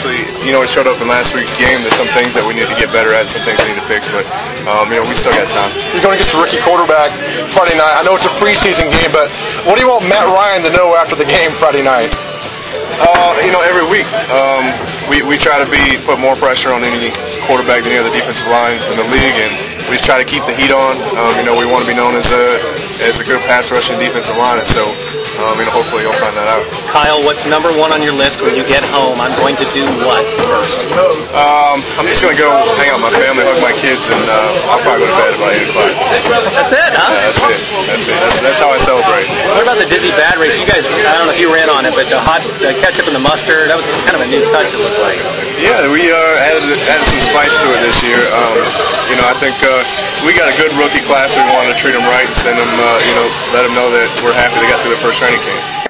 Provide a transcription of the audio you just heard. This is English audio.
obviously, it showed up in last week's game. There's some things that we need to get better at, some things we need to fix, but, we still got time. You're going against a rookie quarterback Friday night. I know it's a preseason game, but what do you want Matt Ryan to know after the game Friday night? Every week, we try to put more pressure on any quarterback than any other defensive line in the league, and we just try to keep the heat on. We want to be known as a good pass rushing defensive line, and so hopefully you'll find that out. Kyle, what's number one on your list when you get home? I'm going to do what first? I'm just going to go hang out with my family, hug my kids, and I'll probably go to bed about 8 o'clock. That's it, huh? Yeah, that's it. That's how I celebrate. What about the Disney Bad Race? You guys, I don't know if you ran on it, but the ketchup and the mustard, that was kind of a new touch, it looked like. Yeah, we added some spice to it this year. I think we got a good rookie class. We wanted to treat them right and send them, let them know that we're happy they got through their first training camp.